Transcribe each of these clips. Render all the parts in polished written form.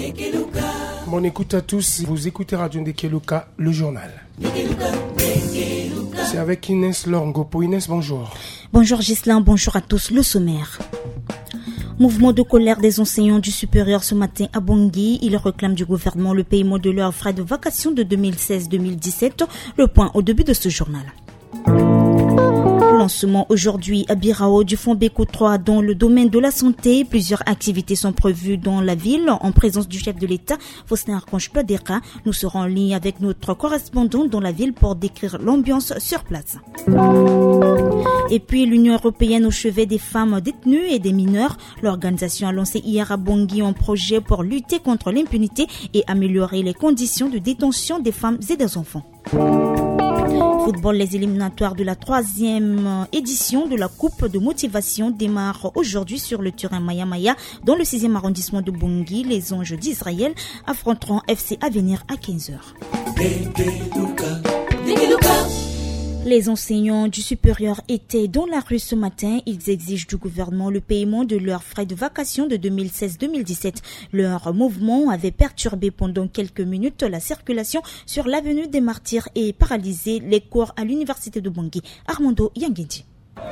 Bonne écoute à tous, vous écoutez Radio Ndekeluka, le journal. C'est avec Inès Longopo. Inès, bonjour. Bonjour Ghislain, bonjour à tous. Le sommaire. Mouvement de colère des enseignants du supérieur ce matin à Bangui. Ils réclament du gouvernement le paiement de leurs frais de vacation de 2016-2017. Le point au début de ce journal. Lancement aujourd'hui à Birao du fonds Bekou 3 dans le domaine de la santé. Plusieurs activités sont prévues dans la ville en présence du chef de l'État, Faustin Archange Touadéra. Nous serons en ligne avec notre correspondant dans la ville pour décrire l'ambiance sur place. Et puis l'Union européenne au chevet des femmes détenues et des mineurs. L'organisation a lancé hier à Bangui un projet pour lutter contre l'impunité et améliorer les conditions de détention des femmes et des enfants. Football, les éliminatoires de la 3e édition de la Coupe de motivation démarrent aujourd'hui sur le terrain Maya Maya dans le 6e arrondissement de Bangui. Les Anges d'Israël affronteront FC Avenir à 15h. Les enseignants du supérieur étaient dans la rue ce matin. Ils exigent du gouvernement le paiement de leurs frais de vacation de 2016-2017. Leur mouvement avait perturbé pendant quelques minutes la circulation sur l'avenue des Martyrs et paralysé les cours à l'université de Bangui. Armando Yangendi.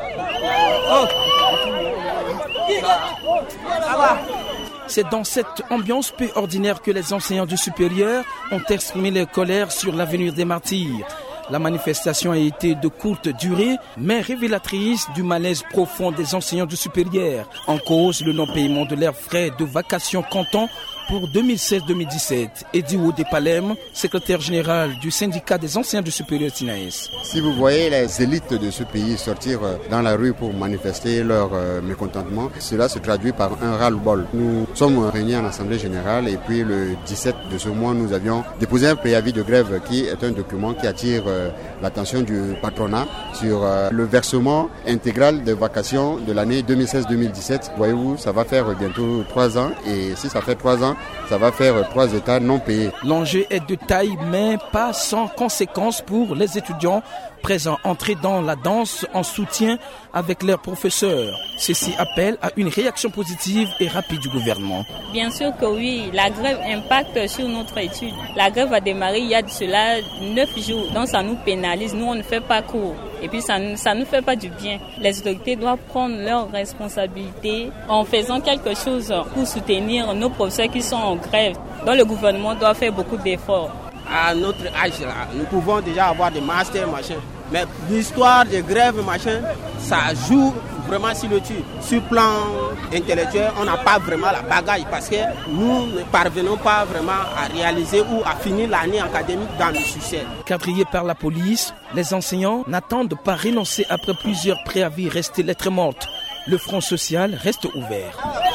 C'est dans cette ambiance peu ordinaire que les enseignants du supérieur ont exprimé leur colère sur l'avenue des Martyrs. La manifestation a été de courte durée, mais révélatrice du malaise profond des enseignants du supérieur. En cause, le non-paiement de leurs frais de vacation comptant pour 2016-2017. Eddie Wodepalem, secrétaire général du syndicat des enseignants du supérieur Sinaïs. Si vous voyez les élites de ce pays sortir dans la rue pour manifester leur mécontentement, cela se traduit par un ras-le-bol. Nous sommes réunis en assemblée générale et puis le 17 de ce mois, nous avions déposé un préavis de grève qui est un document qui attire l'attention du patronat sur le versement intégral de vacations de l'année 2016-2017. Voyez-vous, ça va faire bientôt 3 ans et si ça fait 3 ans, ça va faire 3 états non payés. L'enjeu est de taille, mais pas sans conséquences pour les étudiants présents entrés dans la danse en soutien avec leurs professeurs. Ceci appelle à une réaction positive et rapide du gouvernement. Bien sûr que oui, la grève impacte sur notre étude. La grève a démarré il y a de cela 9 jours, donc ça nous pénalise. Nous, on ne fait pas cours et puis ça nous fait pas du bien. Les autorités doivent prendre leurs responsabilités en faisant quelque chose pour soutenir nos professeurs qui sont en grève. Donc le gouvernement doit faire beaucoup d'efforts. À notre âge, là, nous pouvons déjà avoir des masters, machin. Mais l'histoire des grèves, machin, ça joue vraiment sur le tube. Sur le plan intellectuel, on n'a pas vraiment la bagaille parce que nous ne parvenons pas vraiment à réaliser ou à finir l'année académique dans le succès. Quadrillés par la police, les enseignants n'attendent pas renoncer après plusieurs préavis restés lettres mortes. Le front social reste ouvert.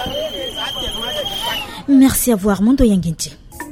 Merci à vous Armando Yangendi.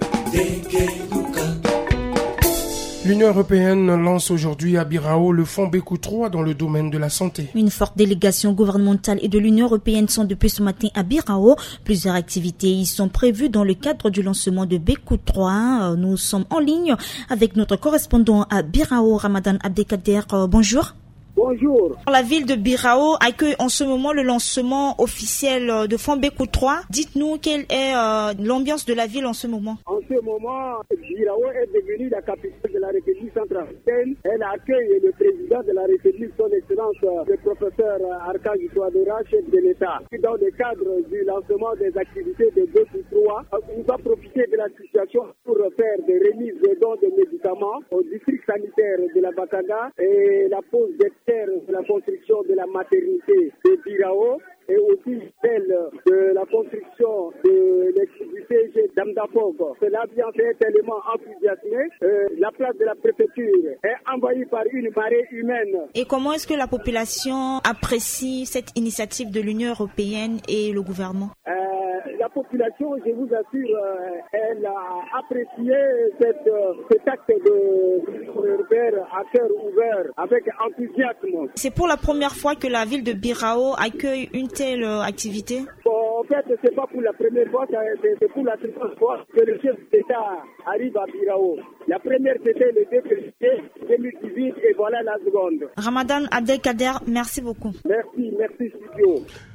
L'Union européenne lance aujourd'hui à Birao le fonds Bekou 3 dans le domaine de la santé. Une forte délégation gouvernementale et de l'Union européenne sont depuis ce matin à Birao. Plusieurs activités y sont prévues dans le cadre du lancement de Bekou 3. Nous sommes en ligne avec notre correspondant à Birao, Ramadan Abdelkader. Bonjour. Bonjour. La ville de Birao accueille en ce moment le lancement officiel de fonds Bekou 3. Dites-nous quelle est l'ambiance de la ville en ce moment. En ce moment, Birao est devenue la capitale de la République centrafricaine. Elle accueille le président de la République, son Excellence, le professeur Archange Touadéra, chef de l'État. Dans le cadre du lancement des activités de Bekou 3, on va profiter de la situation pour faire des remises de dons de médicaments au district sanitaire de la Bakanga et la pose des de la construction de la maternité de Birao et aussi celle de la construction de l'ex-UCG d'Amdapog. Cela vient faire tellement enthousiasmé. La place de la préfecture est envahie par une marée humaine. Et comment est-ce que la population apprécie cette initiative de l'Union européenne et le gouvernement? La population, je vous assure, elle a apprécié cet acte de l'Union européenne à cœur ouvert, avec enthousiasme. C'est pour la première fois que la ville de Birao accueille une telle activité? Bon, en fait, c'est pas pour la première fois, c'est pour la seconde fois que le chef d'État arrive à Birao. La première, c'était le 2 février 2018 et voilà la seconde. Ramadan Abdelkader, merci beaucoup. Merci, studio.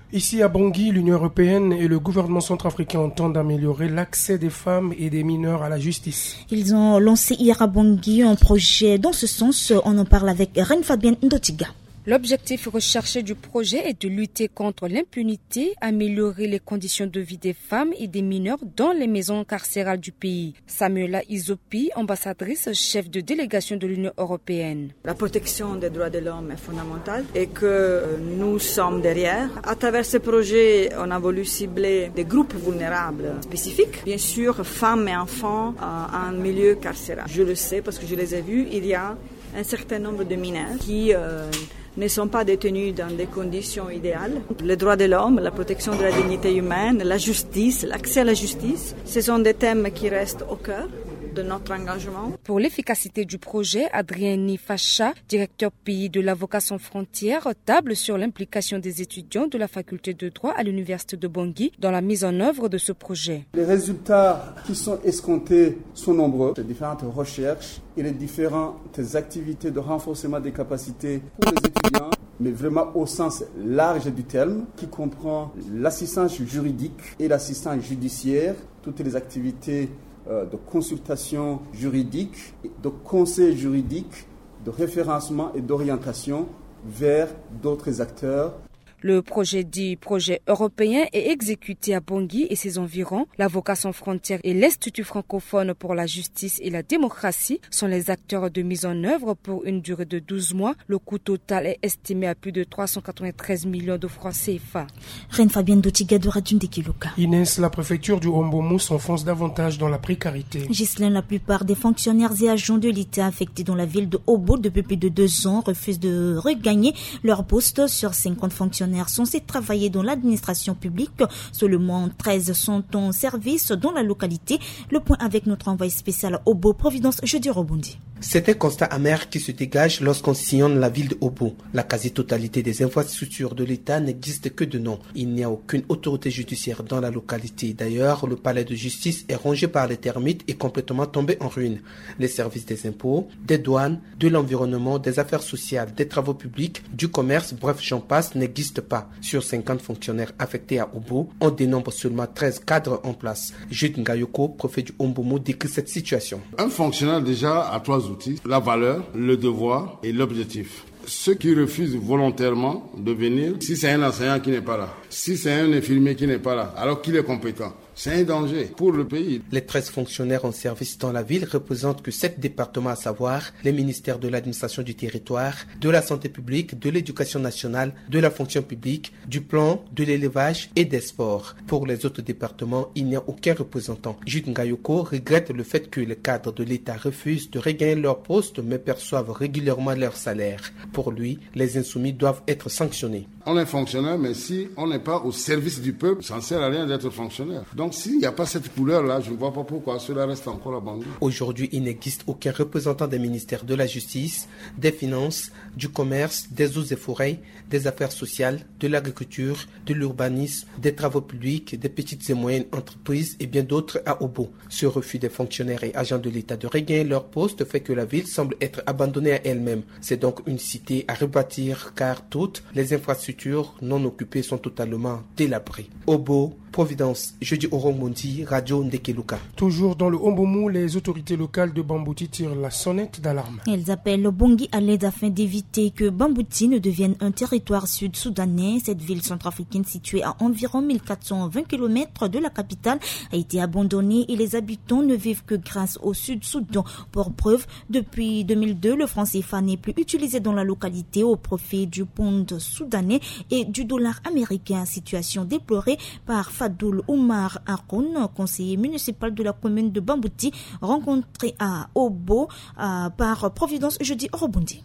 Ici à Bangui, l'Union européenne et le gouvernement centrafricain entendent améliorer l'accès des femmes et des mineurs à la justice. Ils ont lancé hier à Bangui un projet dans ce sens. On en parle avec Reine Fabienne Ndotiga. L'objectif recherché du projet est de lutter contre l'impunité, améliorer les conditions de vie des femmes et des mineurs dans les maisons carcérales du pays. Samuela Izopi, ambassadrice, chef de délégation de l'Union européenne. La protection des droits de l'homme est fondamentale et que nous sommes derrière. À travers ce projet, on a voulu cibler des groupes vulnérables spécifiques. Bien sûr, femmes et enfants en milieu carcéral. Je le sais parce que je les ai vus. Il y a un certain nombre de mineurs qui ne sont pas détenus dans des conditions idéales. Les droits de l'homme, la protection de la dignité humaine, la justice, l'accès à la justice, ce sont des thèmes qui restent au cœur de notre engagement. Pour l'efficacité du projet, Adrien Nifacha, directeur pays de l'Avocat sans frontières, table sur l'implication des étudiants de la faculté de droit à l'université de Bangui dans la mise en œuvre de ce projet. Les résultats qui sont escomptés sont nombreux. Les différentes recherches et les différentes activités de renforcement des capacités pour les étudiants, mais vraiment au sens large du terme, qui comprend l'assistance juridique et l'assistance judiciaire, toutes les activités de consultation juridique, de conseil juridique, de référencement et d'orientation vers d'autres acteurs. Le projet dit projet européen est exécuté à Bangui et ses environs. L'Avocat sans frontières et l'Institut francophone pour la justice et la démocratie sont les acteurs de mise en œuvre pour une durée de 12 mois. Le coût total est estimé à plus de 393 millions de francs CFA. Reine Fabienne Dotiga de Radio Ndekeluka. Inès, la préfecture du Hombomou s'enfonce davantage dans la précarité. Ghislaine, la plupart des fonctionnaires et agents de l'État affectés dans la ville de Obo depuis plus de 2 ans refusent de regagner leur poste. Sur 50 fonctionnaires censés travailler dans l'administration publique, seulement 13 sont en service dans la localité. Le point avec notre envoyé spécial Obo, Providence, jeudi Rebondi. C'est un constat amer qui se dégage lorsqu'on sillonne la ville de Obo. La quasi-totalité des infrastructures de l'État n'existe que de nom. Il n'y a aucune autorité judiciaire dans la localité. D'ailleurs, le palais de justice est rongé par les termites et complètement tombé en ruine. Les services des impôts, des douanes, de l'environnement, des affaires sociales, des travaux publics, du commerce, bref, j'en passe, n'existent pas. Sur 50 fonctionnaires affectés à Obo, on dénombre seulement 13 cadres en place. Jude Ngayoko, préfet du Hombomo, décrit cette situation. Un fonctionnaire déjà a 3 outils, la valeur, le devoir et l'objectif. Ceux qui refusent volontairement de venir, si c'est un enseignant qui n'est pas là, si c'est un infirmier qui n'est pas là, alors qu'il est compétent, c'est un danger pour le pays. Les 13 fonctionnaires en service dans la ville représentent que 7 départements, à savoir les ministères de l'administration du territoire, de la santé publique, de l'éducation nationale, de la fonction publique, du plan, de l'élevage et des sports. Pour les autres départements, il n'y a aucun représentant. Jude Ngayoko regrette le fait que les cadres de l'État refusent de regagner leur poste mais perçoivent régulièrement leur salaire. Pour lui, les insoumis doivent être sanctionnés. On est fonctionnaire, mais si on n'est pas au service du peuple, ça ne sert à rien d'être fonctionnaire. Donc s'il n'y a pas cette couleur-là, je ne vois pas pourquoi cela reste encore à Bangui. Aujourd'hui, il n'existe aucun représentant des ministères de la Justice, des Finances, du Commerce, des Eaux et Forêts, des Affaires sociales, de l'Agriculture, de l'Urbanisme, des Travaux publics, des petites et moyennes entreprises et bien d'autres à Obo. Ce refus des fonctionnaires et agents de l'État de regagner leur poste fait que la ville semble être abandonnée à elle-même. C'est donc une cité à rebâtir car toutes les infrastructures non occupées sont totalement délabrées. Obo, Providence, jeudi Oromondi, Radio Ndekeluka. Toujours dans le Hombomou, les autorités locales de Bambouti tirent la sonnette d'alarme. Elles appellent Bangui à l'aide afin d'éviter que Bambouti ne devienne un territoire sud-soudanais. Cette ville centrafricaine située à environ 1420 km de la capitale a été abandonnée et les habitants ne vivent que grâce au Sud-Soudan. Pour preuve, depuis 2002, le franc CFA n'est plus utilisé dans la localité au profit du pound soudanais et du dollar américain. Situation déplorée par Fadoul Oumar Akoun, conseiller municipal de la commune de Bambouti, rencontré à Obo par Providence jeudi au Rebondi.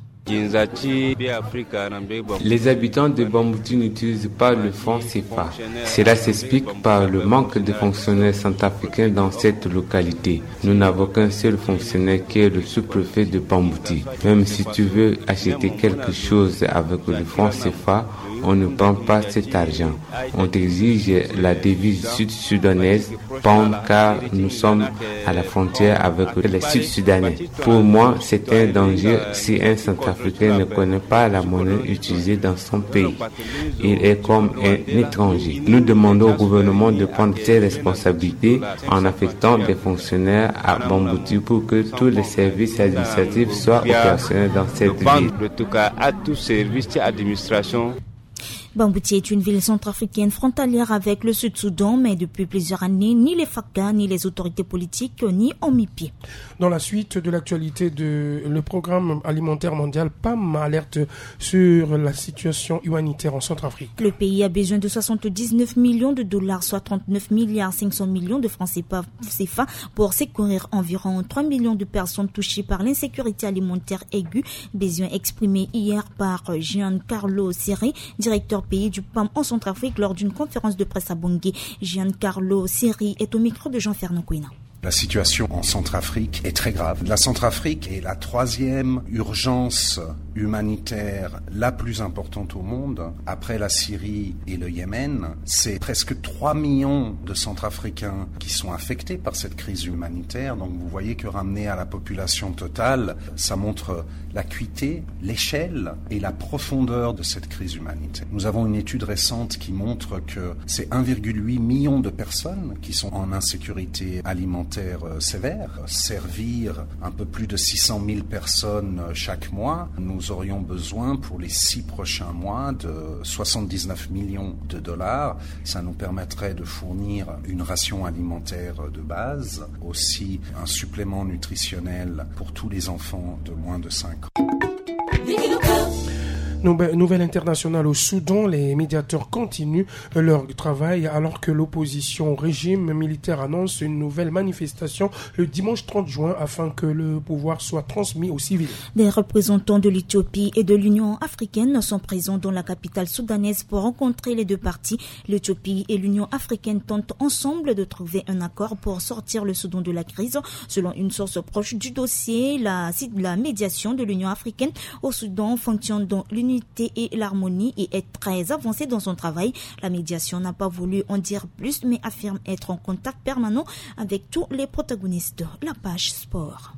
Les habitants de Bambouti n'utilisent pas le franc CFA. Cela s'explique par le manque de fonctionnaires centrafricains dans cette localité. Nous n'avons qu'un seul fonctionnaire qui est le sous-préfet de Bambouti. Même si tu veux acheter quelque chose avec le franc CFA, on ne prend pas cet argent. On exige la devise sud-soudanaise pound car nous sommes à la frontière avec les Sud-Soudanais. Pour moi, c'est un danger si un Centrafricain ne connaît pas la monnaie utilisée dans son pays. Il est comme un étranger. Nous demandons au gouvernement de prendre ses responsabilités en affectant des fonctionnaires à Bambouti pour que tous les services administratifs soient opérationnels dans cette ville. En tout cas, à tous services d'administration. Bambouti est une ville centrafricaine frontalière avec le Sud-Soudan, mais depuis plusieurs années, ni les FACA, ni les autorités politiques, n'y ont mis pied. Dans la suite de l'actualité, le programme alimentaire mondial PAM alerte sur la situation humanitaire en Centrafrique. Le pays a besoin de 79 millions de dollars, soit 39 milliards 500 millions de francs CFA pour secourir environ 3 millions de personnes touchées par l'insécurité alimentaire aiguë. Besoin exprimé hier par Giancarlo Siri, directeur pays du PAM en Centrafrique lors d'une conférence de presse à Bangui. Giancarlo Siri est au micro de Jean-Fernand Kouina. La situation en Centrafrique est très grave. La Centrafrique est la troisième urgence humanitaire la plus importante au monde, après la Syrie et le Yémen. C'est presque 3 millions de Centrafricains qui sont affectés par cette crise humanitaire. Donc vous voyez que ramené à la population totale, ça montre l'acuité, l'échelle et la profondeur de cette crise humanitaire. Nous avons une étude récente qui montre que c'est 1,8 million de personnes qui sont en insécurité alimentaire sévère. Servir un peu plus de 600 000 personnes chaque mois, nous aurions besoin pour les 6 prochains mois de 79 millions de dollars. Ça nous permettrait de fournir une ration alimentaire de base, aussi un supplément nutritionnel pour tous les enfants de moins de 5 ans. Nouvelle internationale au Soudan, les médiateurs continuent leur travail alors que l'opposition au régime militaire annonce une nouvelle manifestation le dimanche 30 juin afin que le pouvoir soit transmis aux civils. Des représentants de l'Éthiopie et de l'Union africaine sont présents dans la capitale soudanaise pour rencontrer les deux parties. L'Éthiopie et l'Union africaine tentent ensemble de trouver un accord pour sortir le Soudan de la crise. Selon une source proche du dossier, la médiation de l'Union africaine au Soudan fonctionne dans l'unité et l'harmonie et est très avancée dans son travail. La médiation n'a pas voulu en dire plus, mais affirme être en contact permanent avec tous les protagonistes. La page sport.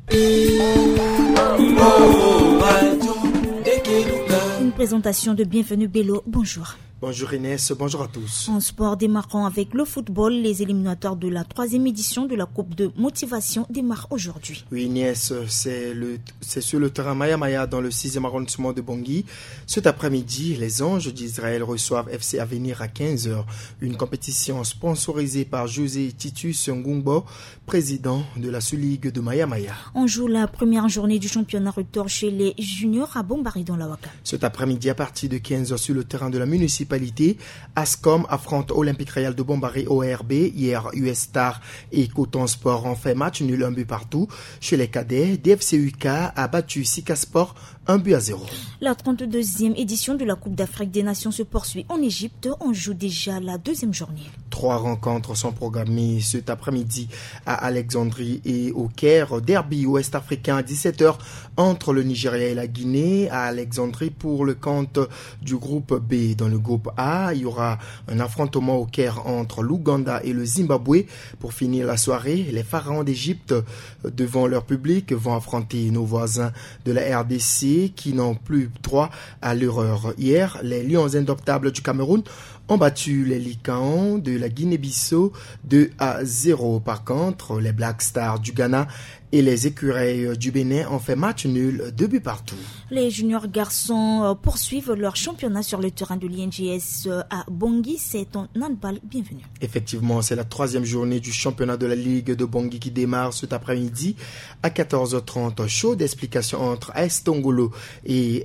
Une présentation de Bienvenue Bello. Bonjour. Bonjour Inès, bonjour à tous. En sport, démarrant avec le football, les éliminatoires de la 3e édition de la Coupe de motivation démarrent aujourd'hui. Oui Inès, c'est sur le terrain Maya Maya dans le 6e arrondissement de Bangui. Cet après-midi, les Anges d'Israël reçoivent FC Avenir à 15h. Une compétition sponsorisée par José Titus Ngumbo, président de la sous-ligue de Maya Maya. On joue la première journée du championnat retour chez les juniors à Bombari dans la Waka. Cet après-midi, à partir de 15h sur le terrain de la municipalité, Ascom affronte Olympique Royal de Bombari ORB. Hier, US Star et Coton Sport ont fait match nul 1 but partout. Chez les cadets, DFCUK a battu Sika Sport 1-0. La 32e édition de la Coupe d'Afrique des Nations se poursuit en Égypte. On joue déjà la 2e journée. 3 rencontres sont programmées cet après-midi à Alexandrie et au Caire. Derby ouest-africain à 17h entre le Nigeria et la Guinée à Alexandrie pour le compte du groupe B. Dans le groupe A, il y aura un affrontement au Caire entre l'Ouganda et le Zimbabwe. Pour finir la soirée, les pharaons d'Égypte, devant leur public, vont affronter nos voisins de la RDC qui n'ont plus droit à l'erreur. Hier, les Lions indoptables du Cameroun ont battu les Lycaons de la Guinée-Bissau 2-0. Par contre, les Black Stars du Ghana et les Écureuils du Bénin ont fait match nul, 2 buts partout. Les juniors garçons poursuivent leur championnat sur le terrain de l'INGS à Bangui. C'est en handball. Bienvenue. Effectivement, c'est la 3e journée du championnat de la Ligue de Bangui qui démarre cet après-midi à 14h30. Chaud d'explication entre AS Tongolo et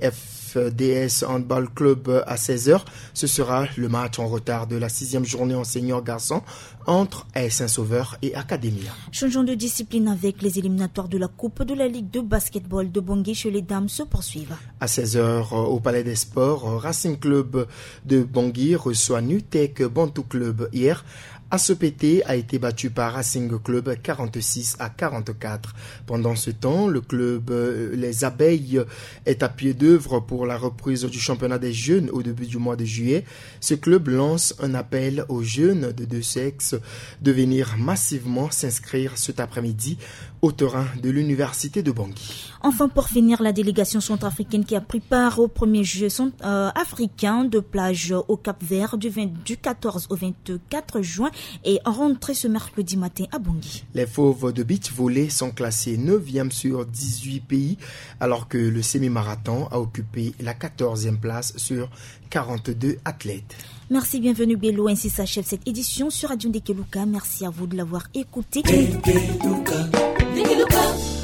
FDS Handball Club à 16h. Ce sera le match en retard de la 6e journée en senior garçon entre AS Saint-Sauveur et Academia. Changeons de discipline avec les éliminatoires de la Coupe de la Ligue de basketball de Bangui chez les dames se poursuivent. À 16h au Palais des Sports, Racing Club de Bangui reçoit Nutec Bantu Club hier. ASEPT a été battu par Racing Club 46-44. Pendant ce temps, le club Les Abeilles est à pied d'œuvre pour la reprise du championnat des jeunes au début du mois de juillet. Ce club lance un appel aux jeunes de deux sexes de venir massivement s'inscrire cet après-midi au terrain de l'université de Bangui. Enfin, pour finir, la délégation centrafricaine qui a pris part au premier jeu africain de plage au Cap-Vert du 14 au 24 juin est rentrée ce mercredi matin à Bangui. Les fauves de beach volley sont classés 9e sur 18 pays, alors que le semi-marathon a occupé la 14e place sur 42 athlètes. Merci, bienvenue Bello. Ainsi s'achève cette édition sur Radio Ndekeluka. Merci à vous de l'avoir écouté. Ndekeluka.